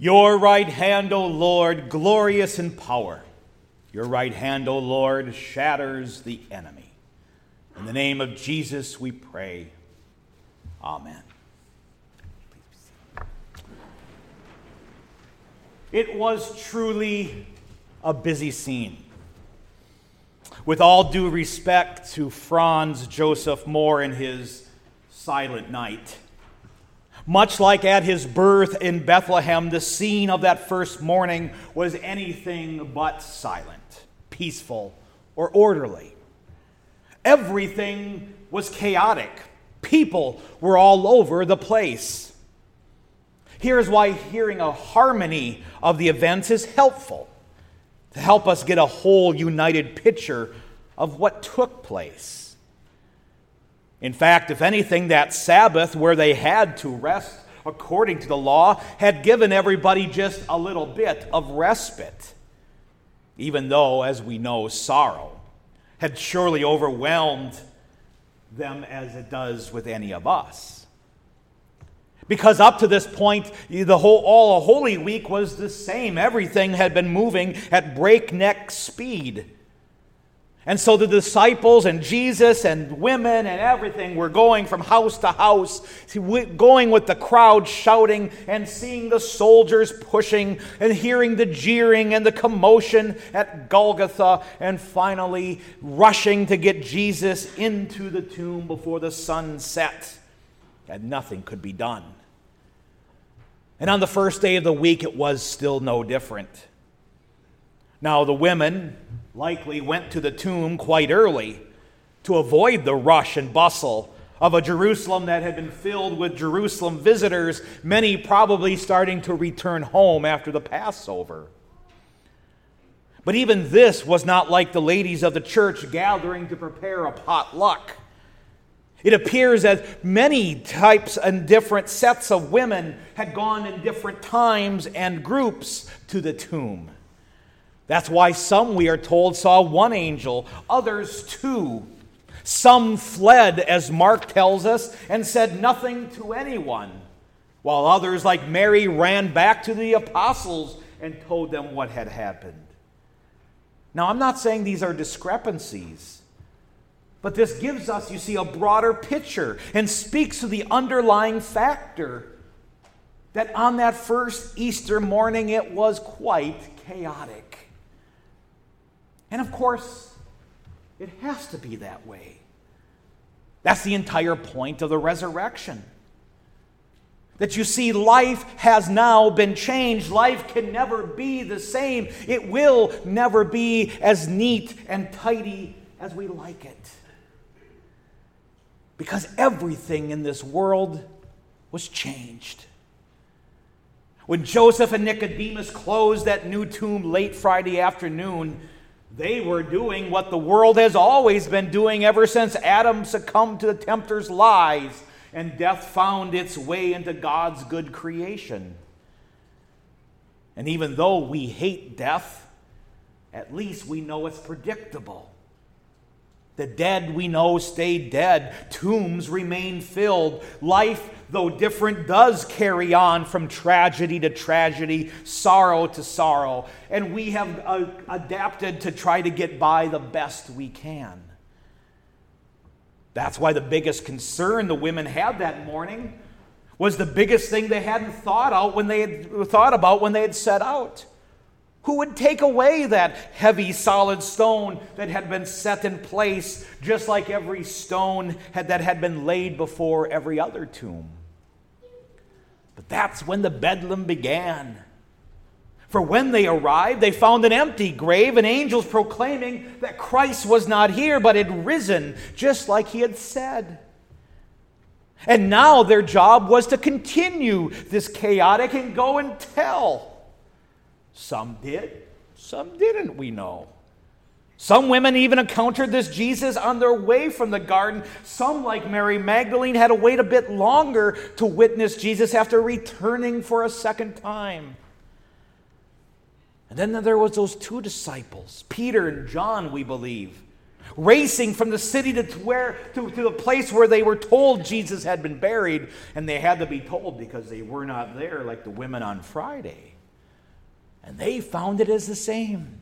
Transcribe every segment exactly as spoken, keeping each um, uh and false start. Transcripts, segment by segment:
Your right hand, O Lord, glorious in power. Your right hand, O Lord, shatters the enemy. In the name of Jesus we pray. Amen. It was truly a busy scene. With all due respect to Franz Joseph Moore and his Silent Night, much like at his birth in Bethlehem, the scene of that first morning was anything but silent, peaceful, or orderly. Everything was chaotic. People were all over the place. Here's why hearing a harmony of the events is helpful, to help us get a whole united picture of what took place. In fact, if anything, that Sabbath where they had to rest according to the law had given everybody just a little bit of respite, even though, as we know, sorrow had surely overwhelmed them as it does with any of us. Because up to this point, the whole all of Holy Week was the same. Everything had been moving at breakneck speed. And so the disciples and Jesus and women and everything were going from house to house, going with the crowd shouting and seeing the soldiers pushing and hearing the jeering and the commotion at Golgotha, and finally rushing to get Jesus into the tomb before the sun set. And nothing could be done. And on the first day of the week, it was still no different. Now, the women likely went to the tomb quite early to avoid the rush and bustle of a Jerusalem that had been filled with Jerusalem visitors, many probably starting to return home after the Passover. But even this was not like the ladies of the church gathering to prepare a potluck. It appears that many types and different sets of women had gone in different times and groups to the tomb. That's why some, we are told, saw one angel, others two. Some fled, as Mark tells us, and said nothing to anyone, while others, like Mary, ran back to the apostles and told them what had happened. Now, I'm not saying these are discrepancies, but this gives us, you see, a broader picture and speaks to the underlying factor that on that first Easter morning it was quite chaotic. And of course, it has to be that way. That's the entire point of the resurrection. That you see, life has now been changed. Life can never be the same. It will never be as neat and tidy as we like it. Because everything in this world was changed. When Joseph and Nicodemus closed that new tomb late Friday afternoon, they were doing what the world has always been doing ever since Adam succumbed to the tempter's lies and death found its way into God's good creation. And even though we hate death, at least we know it's predictable. The dead, we know, stay dead. Tombs remain filled. Life, though different, does carry on from tragedy to tragedy, sorrow to sorrow. And we have uh, adapted to try to get by the best we can. That's why the biggest concern the women had that morning was the biggest thing they hadn't thought out when they had thought about when they had set out. Who would take away that heavy, solid stone that had been set in place, just like every stone had, that had been laid before every other tomb? But that's when the bedlam began. For when they arrived, they found an empty grave and angels proclaiming that Christ was not here, but had risen, just like he had said. And now their job was to continue this chaotic and go and tell. Some did, some didn't, we know. Some women even encountered this Jesus on their way from the garden. Some, like Mary Magdalene, had to wait a bit longer to witness Jesus after returning for a second time. And then there was those two disciples, Peter and John, we believe, racing from the city to where to, to the place where they were told Jesus had been buried, and they had to be told because they were not there like the women on Friday. And they found it as the same.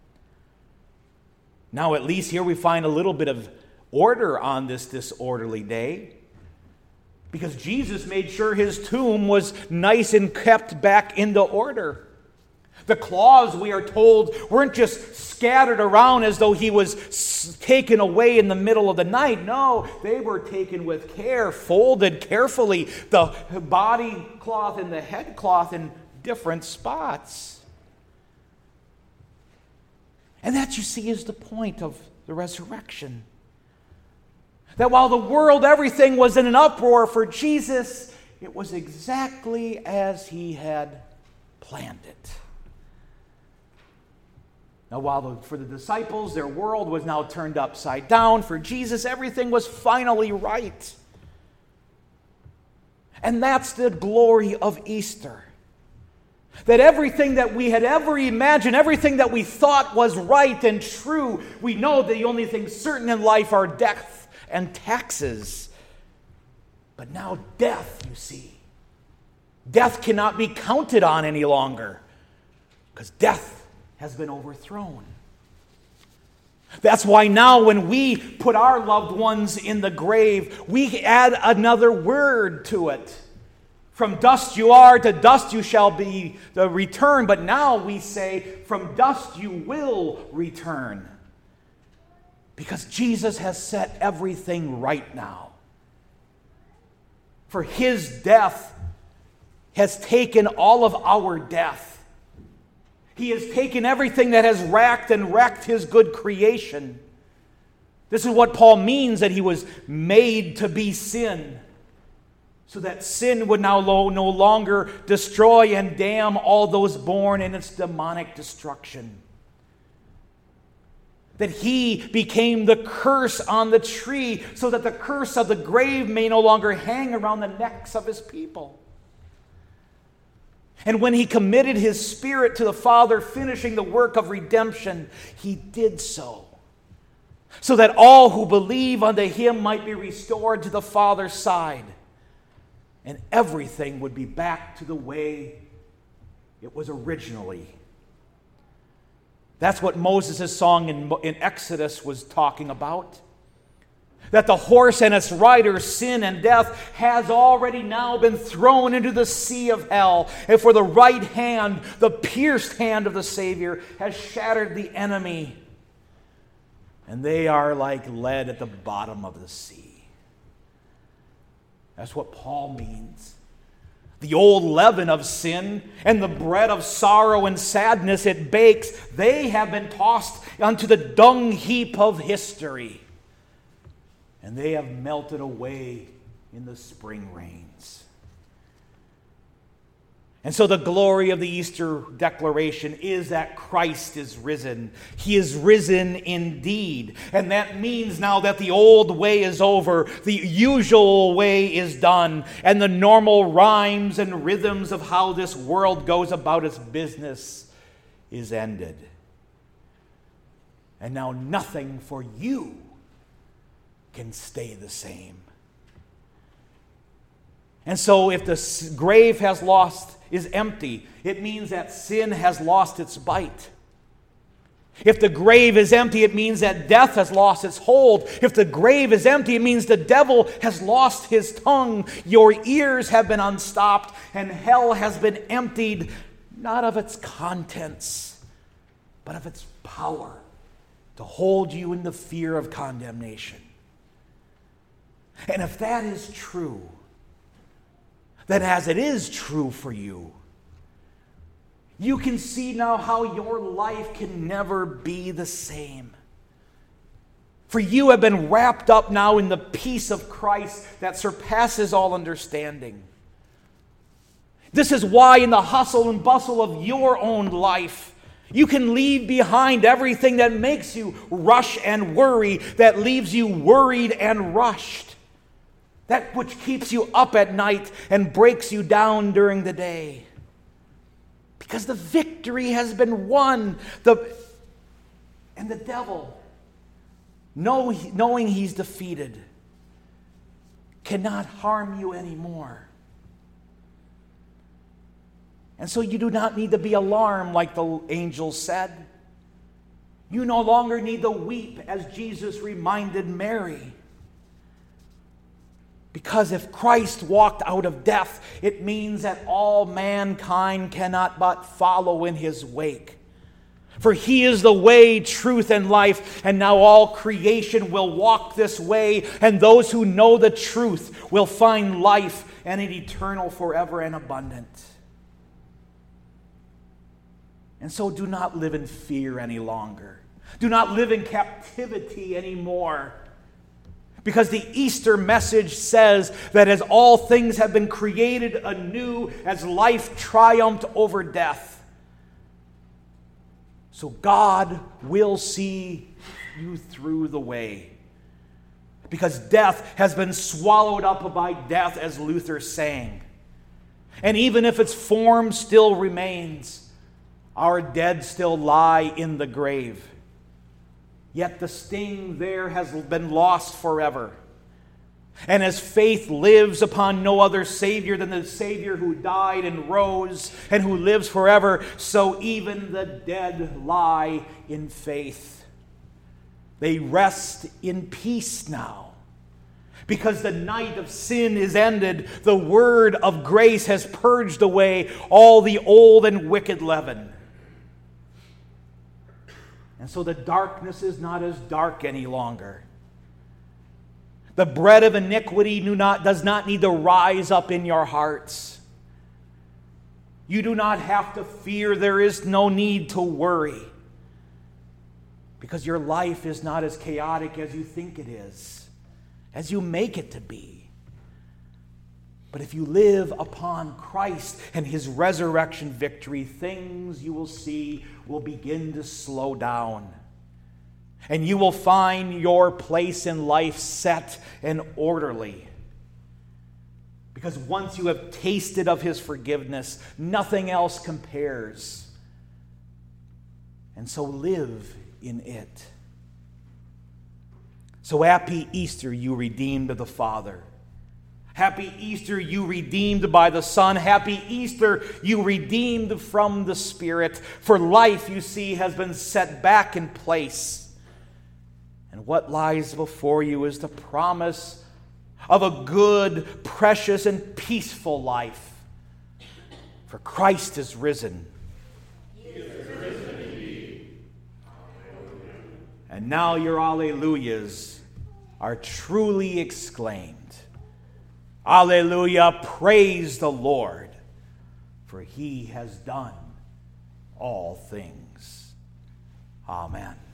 Now, at least here we find a little bit of order on this disorderly day, because Jesus made sure his tomb was nice and kept back into order. The cloths, we are told, weren't just scattered around as though he was taken away in the middle of the night. No, they were taken with care, folded carefully, the body cloth and the head cloth in different spots. And that, you see, is the point of the resurrection. That while the world, everything was in an uproar for Jesus, it was exactly as he had planned it. Now, while the, for the disciples, their world was now turned upside down, for Jesus, everything was finally right. And that's the glory of Easter. That everything that we had ever imagined, everything that we thought was right and true, we know the only things certain in life are death and taxes. But now death, you see. Death cannot be counted on any longer, because death has been overthrown. That's why now when we put our loved ones in the grave, we add another word to it. From dust you are, to dust you shall be the return. But now we say, from dust you will return. Because Jesus has set everything right now. For his death has taken all of our death. He has taken everything that has racked and wrecked his good creation. This is what Paul means, that he was made to be sin, so that sin would now no longer destroy and damn all those born in its demonic destruction. That he became the curse on the tree, so that the curse of the grave may no longer hang around the necks of his people. And when he committed his spirit to the Father, finishing the work of redemption, he did so, so that all who believe unto him might be restored to the Father's side, and everything would be back to the way it was originally. That's what Moses' song in, in Exodus was talking about. That the horse and its rider, sin and death, has already now been thrown into the sea of hell. And for the right hand, the pierced hand of the Savior, has shattered the enemy. And they are like lead at the bottom of the sea. That's what Paul means. The old leaven of sin and the bread of sorrow and sadness it bakes, they have been tossed onto the dung heap of history. And they have melted away in the spring rains. And so the glory of the Easter declaration is that Christ is risen. He is risen indeed. And that means now that the old way is over, the usual way is done, and the normal rhymes and rhythms of how this world goes about its business is ended. And now nothing for you can stay the same. And so if the grave has lost, is empty, it means that sin has lost its bite. If the grave is empty, it means that death has lost its hold. If the grave is empty, it means the devil has lost his tongue. Your ears have been unstopped, and hell has been emptied, not of its contents, but of its power to hold you in the fear of condemnation. And if that is true, then as it is true for you, you can see now how your life can never be the same. For you have been wrapped up now in the peace of Christ that surpasses all understanding. This is why in the hustle and bustle of your own life, you can leave behind everything that makes you rush and worry, that leaves you worried and rushed. That which keeps you up at night and breaks you down during the day. Because the victory has been won. The, and the devil, know, knowing he's defeated, cannot harm you anymore. And so you do not need to be alarmed like the angel said. You no longer need to weep, as Jesus reminded Mary. Because if Christ walked out of death, it means that all mankind cannot but follow in his wake. For he is the way, truth, and life, and now all creation will walk this way, and those who know the truth will find life and an eternal, forever, and abundant. And so do not live in fear any longer. Do not live in captivity anymore. Because the Easter message says that as all things have been created anew, as life triumphed over death, so God will see you through the way. Because death has been swallowed up by death, as Luther sang. And even if its form still remains, our dead still lie in the grave. Yet the sting there has been lost forever. And as faith lives upon no other Savior than the Savior who died and rose and who lives forever, so even the dead lie in faith. They rest in peace now. Because the night of sin is ended, the word of grace has purged away all the old and wicked leaven. And so the darkness is not as dark any longer. The bread of iniquity do not, does not need to rise up in your hearts. You do not have to fear. There is no need to worry. Because your life is not as chaotic as you think it is, as you make it to be. But if you live upon Christ and his resurrection victory, things you will see will begin to slow down. And you will find your place in life set and orderly. Because once you have tasted of his forgiveness, nothing else compares. And so live in it. So happy Easter, you redeemed of the Father. Happy Easter, you redeemed by the Son. Happy Easter, you redeemed from the Spirit. For life, you see, has been set back in place. And what lies before you is the promise of a good, precious, and peaceful life. For Christ is risen. He is risen indeed. And now your alleluias are truly exclaimed. Alleluia, praise the Lord, for he has done all things. Amen.